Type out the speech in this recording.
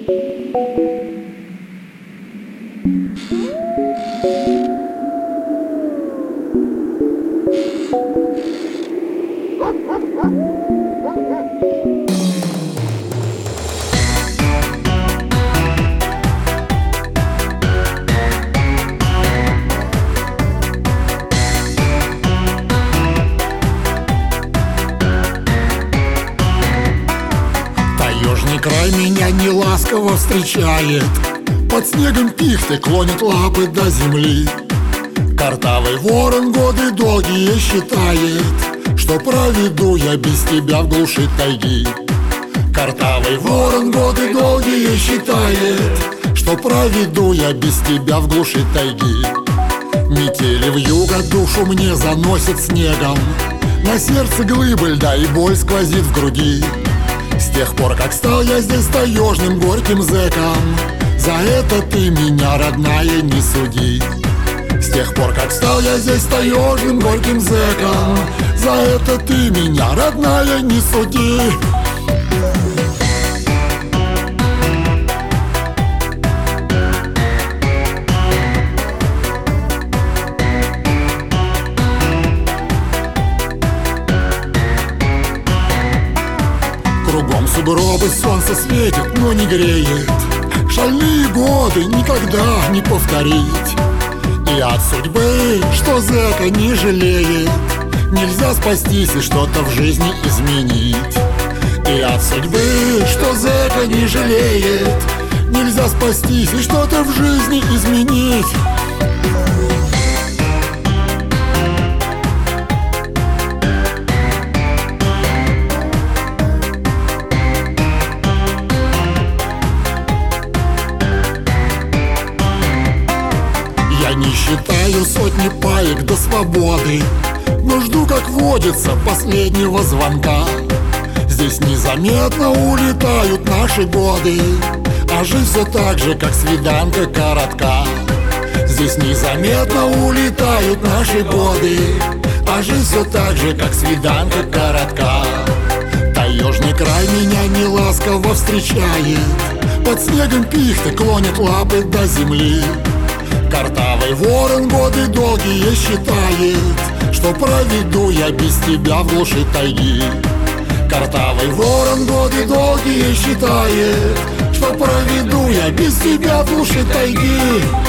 Таежный край меня неласково встречает, под снегом пихты клонит лапы до земли. Картавый ворон годы долгие считает, что проведу я без тебя в глуши тайги. Картавый ворон годы долгие считает, что проведу я без тебя в глуши тайги. Метели вьюга душу мне заносит снегом, на сердце глыбы льда и боль сквозит в груди. С тех пор, как стал я здесь таежным горьким зэком, за это ты меня, родная, не суди. С тех пор, как стал я здесь таежным горьким зэком, за это ты меня, родная, не суди. Кругом сугробы, солнце светит, но не греет. Шальные годы никогда не повторить. И от судьбы, что зэка не жалеет, нельзя спастись и что-то в жизни изменить. И от судьбы, что зэка не жалеет, нельзя спастись и что-то в жизни изменить. Я не считаю сотни паек до свободы, но жду, как водится, последнего звонка. Здесь незаметно улетают наши годы, а жизнь все так же, как свиданка коротка. Здесь незаметно улетают наши годы, а жизнь все так же, как свиданка коротка. Таежный край меня неласково встречает, под снегом пихты клонит лапы до земли. Картавый ворон годы долгие считает, что проведу я без тебя в глуши тайги. Картавый ворон годы долгие считает, что проведу я без тебя в глуши тайги.